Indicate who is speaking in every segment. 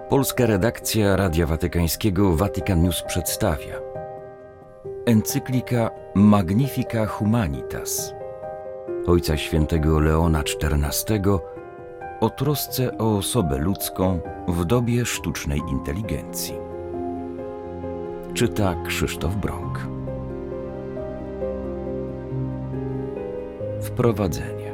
Speaker 1: Polska redakcja Radia Watykańskiego Vatican News przedstawia encyklika Magnifica Humanitas Ojca Świętego Leona XIV o trosce o osobę ludzką w dobie sztucznej inteligencji. Czyta Krzysztof Brąk. Wprowadzenie.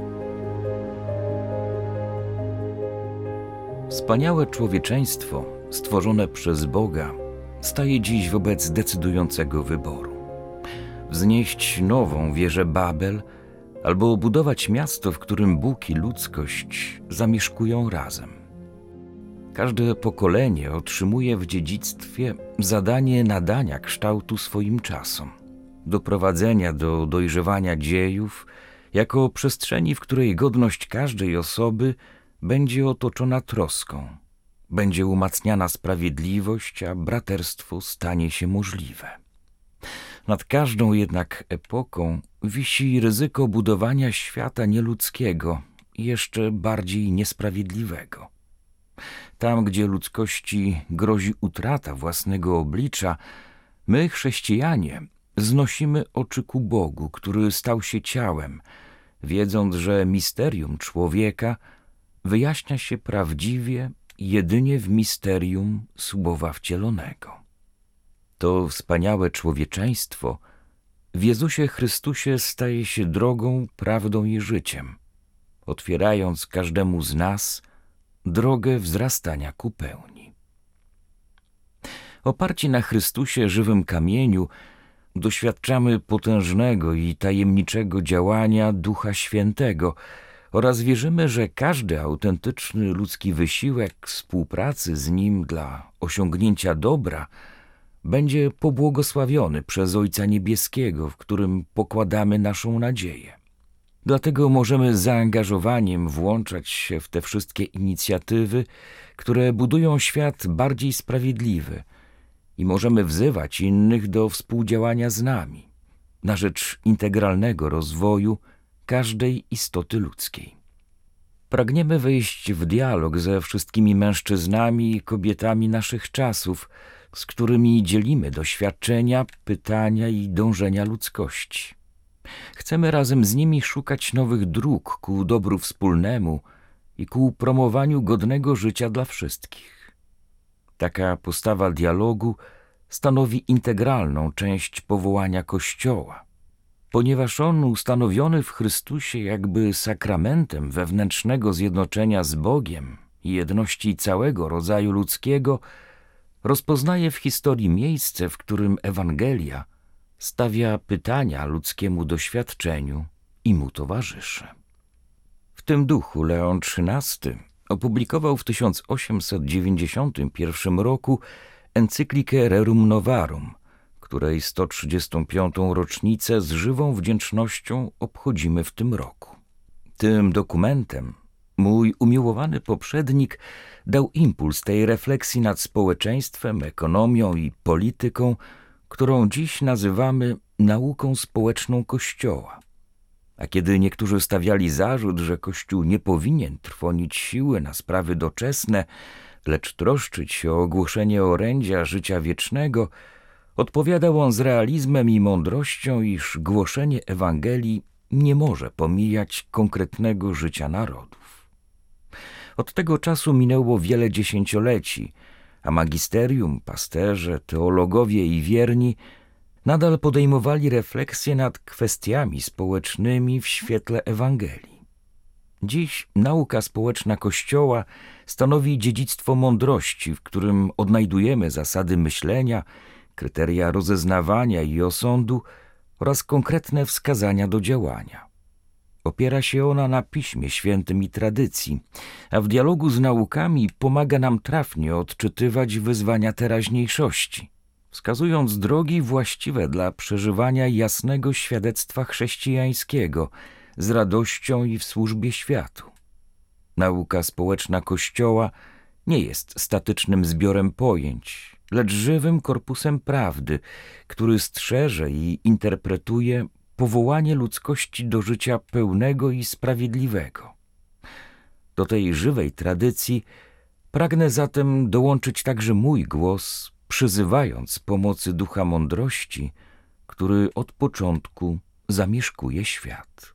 Speaker 1: Wspaniałe człowieczeństwo, stworzone przez Boga, staje dziś wobec decydującego wyboru. Wznieść nową wieżę Babel albo budować miasto, w którym Bóg i ludzkość zamieszkują razem. Każde pokolenie otrzymuje w dziedzictwie zadanie nadania kształtu swoim czasom, doprowadzenia do dojrzewania dziejów jako przestrzeni, w której godność każdej osoby będzie otoczona troską, będzie umacniana sprawiedliwość, a braterstwo stanie się możliwe. Nad każdą jednak epoką wisi ryzyko budowania świata nieludzkiego i jeszcze bardziej niesprawiedliwego. Tam, gdzie ludzkości grozi utrata własnego oblicza, my, chrześcijanie, znosimy oczy ku Bogu, który stał się ciałem, wiedząc, że misterium człowieka wyjaśnia się prawdziwie jedynie w misterium Słowa Wcielonego. To wspaniałe człowieczeństwo w Jezusie Chrystusie staje się drogą, prawdą i życiem, otwierając każdemu z nas drogę wzrastania ku pełni. Oparci na Chrystusie, żywym kamieniu, doświadczamy potężnego i tajemniczego działania Ducha Świętego oraz wierzymy, że każdy autentyczny ludzki wysiłek współpracy z Nim dla osiągnięcia dobra będzie pobłogosławiony przez Ojca Niebieskiego, w którym pokładamy naszą nadzieję. Dlatego możemy z zaangażowaniem włączać się w te wszystkie inicjatywy, które budują świat bardziej sprawiedliwy, i możemy wzywać innych do współdziałania z nami na rzecz integralnego rozwoju każdej istoty ludzkiej. Pragniemy wejść w dialog ze wszystkimi mężczyznami i kobietami naszych czasów, z którymi dzielimy doświadczenia, pytania i dążenia ludzkości. Chcemy razem z nimi szukać nowych dróg ku dobru wspólnemu i ku promowaniu godnego życia dla wszystkich. Taka postawa dialogu stanowi integralną część powołania Kościoła, ponieważ on, ustanowiony w Chrystusie jakby sakramentem wewnętrznego zjednoczenia z Bogiem i jedności całego rodzaju ludzkiego, rozpoznaje w historii miejsce, w którym Ewangelia stawia pytania ludzkiemu doświadczeniu i mu towarzyszy. W tym duchu Leon XIII opublikował w 1891 roku encyklikę Rerum Novarum, której 135. rocznicę z żywą wdzięcznością obchodzimy w tym roku. Tym dokumentem mój umiłowany poprzednik dał impuls tej refleksji nad społeczeństwem, ekonomią i polityką, którą dziś nazywamy nauką społeczną Kościoła. A kiedy niektórzy stawiali zarzut, że Kościół nie powinien trwonić siły na sprawy doczesne, lecz troszczyć się o ogłoszenie orędzia życia wiecznego, odpowiadał on z realizmem i mądrością, iż głoszenie Ewangelii nie może pomijać konkretnego życia narodów. Od tego czasu minęło wiele dziesięcioleci, a magisterium, pasterze, teologowie i wierni nadal podejmowali refleksje nad kwestiami społecznymi w świetle Ewangelii. Dziś nauka społeczna Kościoła stanowi dziedzictwo mądrości, w którym odnajdujemy zasady myślenia, kryteria rozeznawania i osądu oraz konkretne wskazania do działania. Opiera się ona na Piśmie Świętym i tradycji, a w dialogu z naukami pomaga nam trafnie odczytywać wyzwania teraźniejszości, wskazując drogi właściwe dla przeżywania jasnego świadectwa chrześcijańskiego z radością i w służbie światu. Nauka społeczna Kościoła nie jest statycznym zbiorem pojęć, lecz żywym korpusem prawdy, który strzeże i interpretuje powołanie ludzkości do życia pełnego i sprawiedliwego. Do tej żywej tradycji Pragnę zatem dołączyć także mój głos, przyzywając pomocy Ducha Mądrości, który od początku zamieszkuje świat.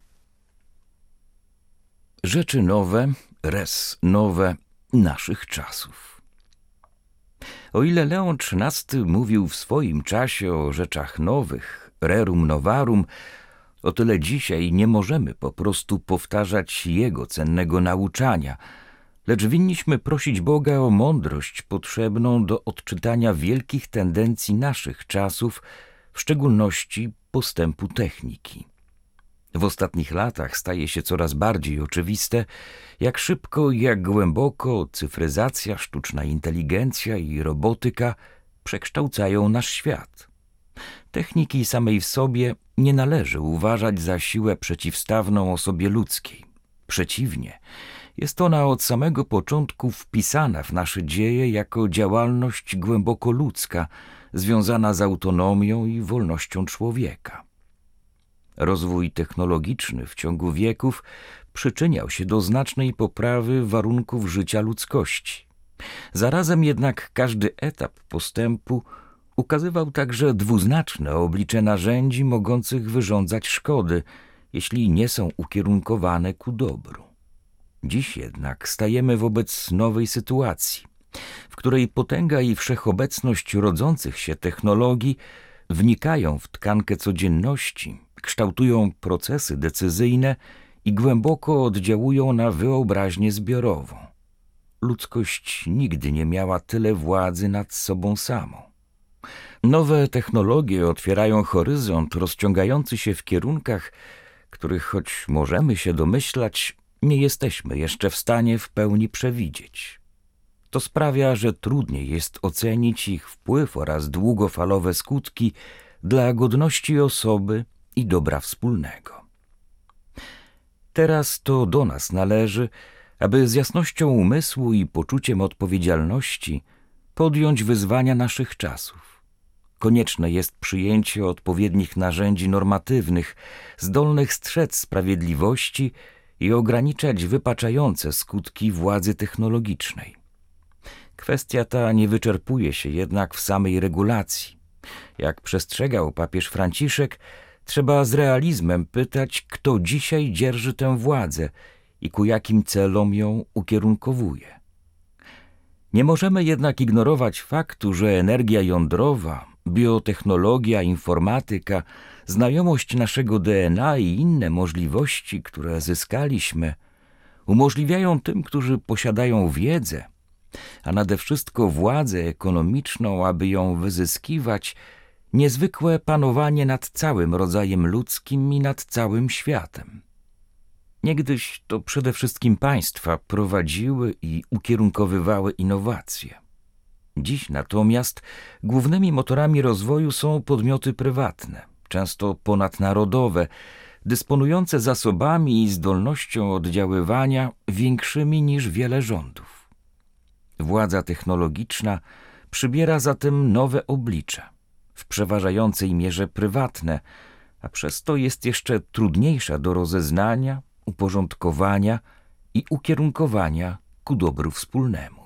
Speaker 1: Rzeczy nowe, res nowe naszych czasów. O ile Leon XIII mówił w swoim czasie o rzeczach nowych, rerum novarum, o tyle dzisiaj nie możemy po prostu powtarzać jego cennego nauczania, lecz winniśmy prosić Boga o mądrość potrzebną do odczytania wielkich tendencji naszych czasów, w szczególności postępu techniki. W ostatnich latach staje się coraz bardziej oczywiste, jak szybko i jak głęboko cyfryzacja, sztuczna inteligencja i robotyka przekształcają nasz świat. Techniki samej w sobie nie należy uważać za siłę przeciwstawną osobie ludzkiej. Przeciwnie, jest ona od samego początku wpisana w nasze dzieje jako działalność głęboko ludzka, związana z autonomią i wolnością człowieka. Rozwój technologiczny w ciągu wieków przyczyniał się do znacznej poprawy warunków życia ludzkości. Zarazem jednak każdy etap postępu ukazywał także dwuznaczne oblicze narzędzi mogących wyrządzać szkody, jeśli nie są ukierunkowane ku dobru. Dziś jednak stajemy wobec nowej sytuacji, w której potęga i wszechobecność rodzących się technologii wnikają w tkankę codzienności, kształtują procesy decyzyjne i głęboko oddziałują na wyobraźnię zbiorową. Ludzkość nigdy nie miała tyle władzy nad sobą samą. Nowe technologie otwierają horyzont rozciągający się w kierunkach, których choć możemy się domyślać, nie jesteśmy jeszcze w stanie w pełni przewidzieć. To sprawia, że trudniej jest ocenić ich wpływ oraz długofalowe skutki dla godności osoby i dobra wspólnego. Teraz to do nas należy, aby z jasnością umysłu i poczuciem odpowiedzialności podjąć wyzwania naszych czasów. Konieczne jest przyjęcie odpowiednich narzędzi normatywnych, zdolnych strzec sprawiedliwości i ograniczać wypaczające skutki władzy technologicznej. Kwestia ta nie wyczerpuje się jednak w samej regulacji. Jak przestrzegał papież Franciszek, trzeba z realizmem pytać, kto dzisiaj dzierży tę władzę i ku jakim celom ją ukierunkowuje. Nie możemy jednak ignorować faktu, że energia jądrowa, biotechnologia, informatyka, znajomość naszego DNA i inne możliwości, które zyskaliśmy, umożliwiają tym, którzy posiadają wiedzę, a nade wszystko władzę ekonomiczną, aby ją wyzyskiwać, niezwykłe panowanie nad całym rodzajem ludzkim i nad całym światem. Niegdyś to przede wszystkim państwa prowadziły i ukierunkowywały innowacje. Dziś natomiast głównymi motorami rozwoju są podmioty prywatne, często ponadnarodowe, dysponujące zasobami i zdolnością oddziaływania większymi niż wiele rządów. Władza technologiczna przybiera zatem nowe oblicze, w przeważającej mierze prywatne, a przez to jest jeszcze trudniejsza do rozeznania, uporządkowania i ukierunkowania ku dobru wspólnemu.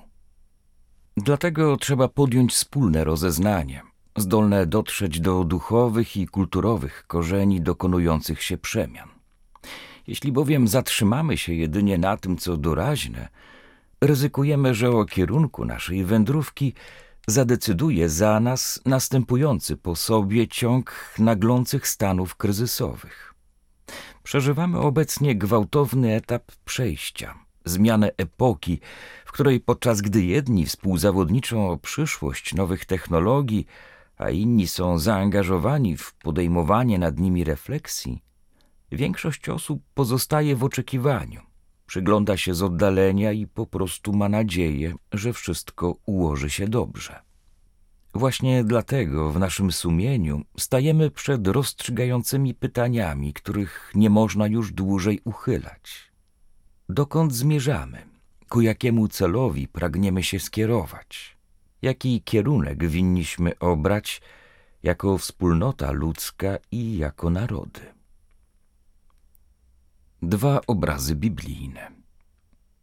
Speaker 1: Dlatego trzeba podjąć wspólne rozeznanie, zdolne dotrzeć do duchowych i kulturowych korzeni dokonujących się przemian. Jeśli bowiem zatrzymamy się jedynie na tym, co doraźne, ryzykujemy, że o kierunku naszej wędrówki zadecyduje za nas następujący po sobie ciąg naglących stanów kryzysowych. Przeżywamy obecnie gwałtowny etap przejścia, zmianę epoki, w której podczas gdy jedni współzawodniczą o przyszłość nowych technologii, a inni są zaangażowani w podejmowanie nad nimi refleksji, większość osób pozostaje w oczekiwaniu, przygląda się z oddalenia i po prostu ma nadzieję, że wszystko ułoży się dobrze. Właśnie dlatego w naszym sumieniu stajemy przed rozstrzygającymi pytaniami, których nie można już dłużej uchylać. Dokąd zmierzamy? Ku jakiemu celowi pragniemy się skierować? Jaki kierunek winniśmy obrać jako wspólnota ludzka i jako narody? 2 obrazy biblijne.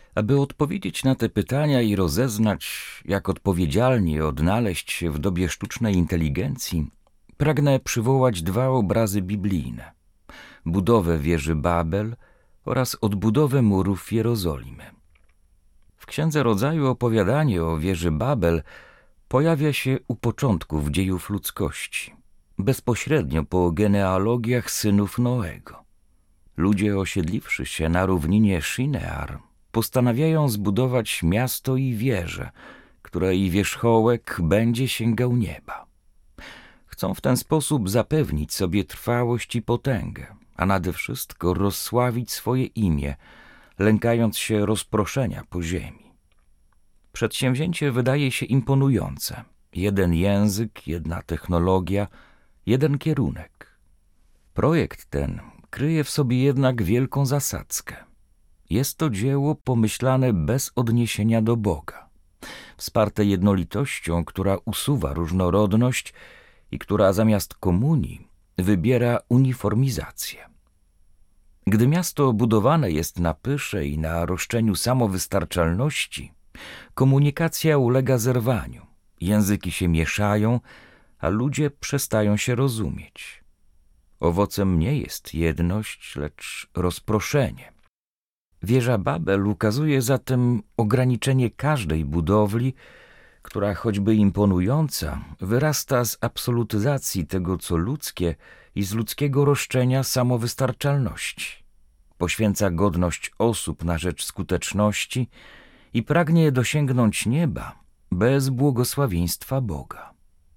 Speaker 1: Aby odpowiedzieć na te pytania i rozeznać, jak odpowiedzialnie odnaleźć się w dobie sztucznej inteligencji, pragnę przywołać dwa obrazy biblijne: budowę wieży Babel oraz odbudowę murów Jerozolimy. W Księdze Rodzaju opowiadanie o wieży Babel pojawia się u początków dziejów ludzkości, bezpośrednio po genealogiach synów Noego. Ludzie, osiedliwszy się na równinie Shinear, postanawiają zbudować miasto i wieżę, której wierzchołek będzie sięgał nieba. Chcą w ten sposób zapewnić sobie trwałość i potęgę, a nade wszystko rozsławić swoje imię, lękając się rozproszenia po ziemi. Przedsięwzięcie wydaje się imponujące. Jeden język, jedna technologia, jeden kierunek. Projekt ten kryje w sobie jednak wielką zasadzkę. Jest to dzieło pomyślane bez odniesienia do Boga, wsparte jednolitością, która usuwa różnorodność i która zamiast komunii wybiera uniformizację. Gdy miasto budowane jest na pysze i na roszczeniu samowystarczalności, komunikacja ulega zerwaniu, języki się mieszają, a ludzie przestają się rozumieć. Owocem nie jest jedność, lecz rozproszenie. Wieża Babel ukazuje zatem ograniczenie każdej budowli, która, choćby imponująca, wyrasta z absolutyzacji tego, co ludzkie, i z ludzkiego roszczenia samowystarczalności. Poświęca godność osób na rzecz skuteczności i pragnie dosięgnąć nieba bez błogosławieństwa Boga.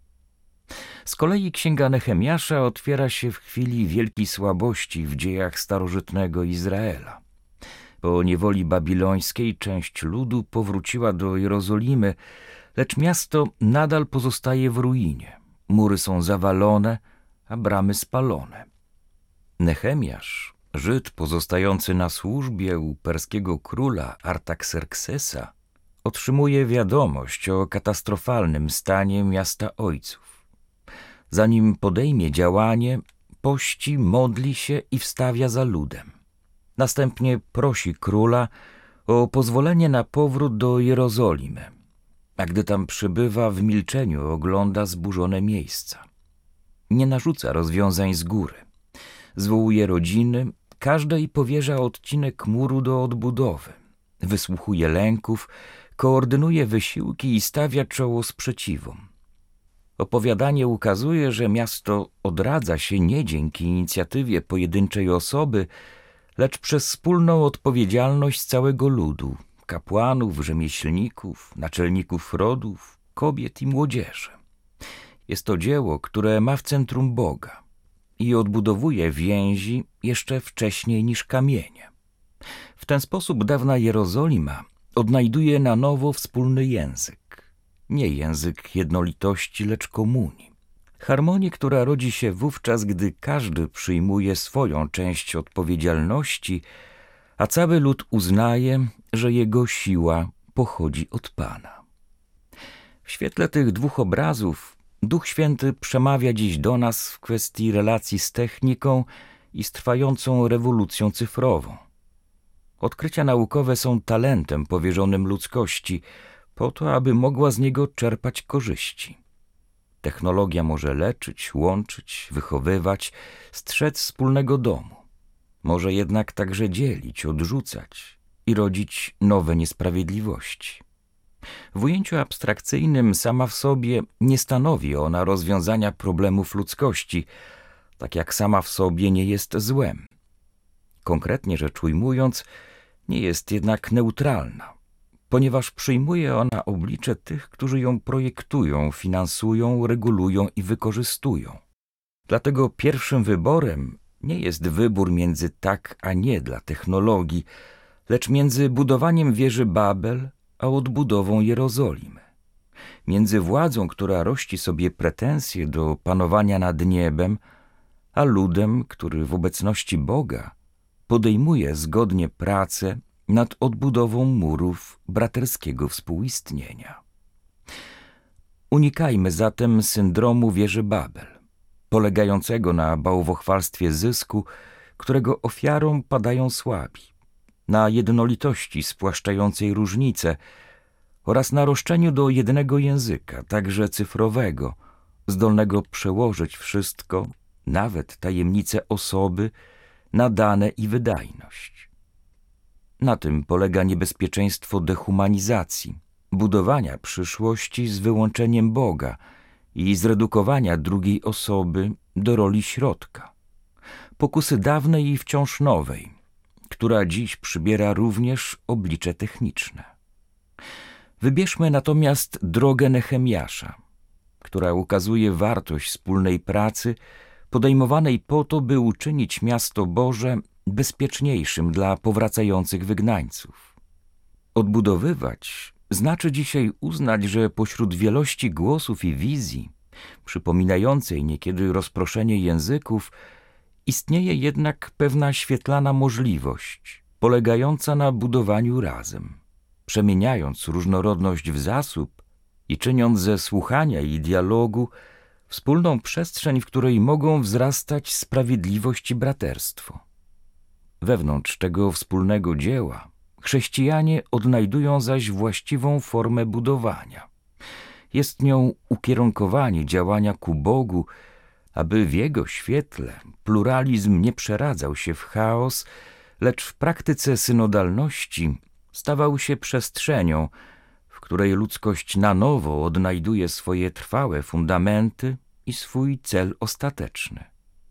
Speaker 1: Z kolei Księga Nehemiasza otwiera się w chwili wielkiej słabości w dziejach starożytnego Izraela. Po niewoli babilońskiej część ludu powróciła do Jerozolimy, lecz miasto nadal pozostaje w ruinie. Mury są zawalone, a bramy spalone. Nehemiasz, Żyd pozostający na służbie u perskiego króla Artaxerxesa, otrzymuje wiadomość o katastrofalnym stanie miasta ojców. Zanim podejmie działanie, pości, modli się i wstawia za ludem. Następnie prosi króla o pozwolenie na powrót do Jerozolimy, a gdy tam przybywa, w milczeniu ogląda zburzone miejsca. Nie narzuca rozwiązań z góry. Zwołuje rodziny, każdej powierza odcinek muru do odbudowy. Wysłuchuje lęków, koordynuje wysiłki i stawia czoło sprzeciwom. Opowiadanie ukazuje, że miasto odradza się nie dzięki inicjatywie pojedynczej osoby, lecz przez wspólną odpowiedzialność całego ludu, kapłanów, rzemieślników, naczelników rodów, kobiet i młodzieży. Jest to dzieło, które ma w centrum Boga i odbudowuje więzi jeszcze wcześniej niż kamienie. W ten sposób dawna Jerozolima odnajduje na nowo wspólny język. Nie język jednolitości, lecz komunii. Harmonii, która rodzi się wówczas, gdy każdy przyjmuje swoją część odpowiedzialności, a cały lud uznaje, że jego siła pochodzi od Pana. W świetle tych dwóch obrazów Duch Święty przemawia dziś do nas w kwestii relacji z techniką i z trwającą rewolucją cyfrową. Odkrycia naukowe są talentem powierzonym ludzkości, po to, aby mogła z niego czerpać korzyści. Technologia może leczyć, łączyć, wychowywać, strzec wspólnego domu. Może jednak także dzielić, odrzucać i rodzić nowe niesprawiedliwości. W ujęciu abstrakcyjnym sama w sobie nie stanowi ona rozwiązania problemów ludzkości, tak jak sama w sobie nie jest złem. Konkretnie rzecz ujmując, nie jest jednak neutralna, ponieważ przyjmuje ona oblicze tych, którzy ją projektują, finansują, regulują i wykorzystują. Dlatego pierwszym wyborem nie jest wybór między tak a nie dla technologii, lecz między budowaniem wieży Babel a odbudową Jerozolimy. Między władzą, która rości sobie pretensje do panowania nad niebem, a ludem, który w obecności Boga podejmuje zgodnie pracę nad odbudową murów braterskiego współistnienia. Unikajmy zatem syndromu wieży Babel, polegającego na bałwochwalstwie zysku, którego ofiarą padają słabi. na jednolitości spłaszczającej różnice oraz na roszczeniu do jednego języka, także cyfrowego, zdolnego przełożyć wszystko, nawet tajemnice osoby, na dane i wydajność. Na tym polega niebezpieczeństwo dehumanizacji, budowania przyszłości z wyłączeniem Boga i zredukowania drugiej osoby do roli środka. Pokusy dawnej i wciąż nowej, która dziś przybiera również oblicze techniczne. Wybierzmy natomiast drogę Nehemiasza, która ukazuje wartość wspólnej pracy podejmowanej po to, by uczynić miasto Boże bezpieczniejszym dla powracających wygnańców. Odbudowywać znaczy dzisiaj uznać, że pośród wielości głosów i wizji, przypominającej niekiedy rozproszenie języków, istnieje jednak pewna świetlana możliwość, polegająca na budowaniu razem, przemieniając różnorodność w zasób i czyniąc ze słuchania i dialogu wspólną przestrzeń, w której mogą wzrastać sprawiedliwość i braterstwo. Wewnątrz tego wspólnego dzieła chrześcijanie odnajdują zaś właściwą formę budowania. Jest nią ukierunkowanie działania ku Bogu, aby w Jego świetle pluralizm nie przeradzał się w chaos, lecz w praktyce synodalności stawał się przestrzenią, w której ludzkość na nowo odnajduje swoje trwałe fundamenty i swój cel ostateczny.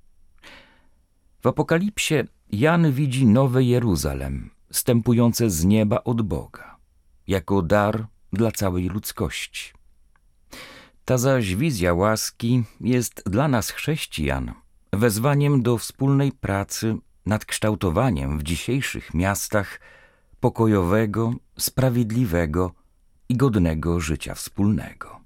Speaker 1: W Apokalipsie Jan widzi nowe Jeruzalem, stępujące z nieba od Boga, jako dar dla całej ludzkości. Ta zaś wizja łaski jest dla nas chrześcijan wezwaniem do wspólnej pracy nad kształtowaniem w dzisiejszych miastach pokojowego, sprawiedliwego i godnego życia wspólnego.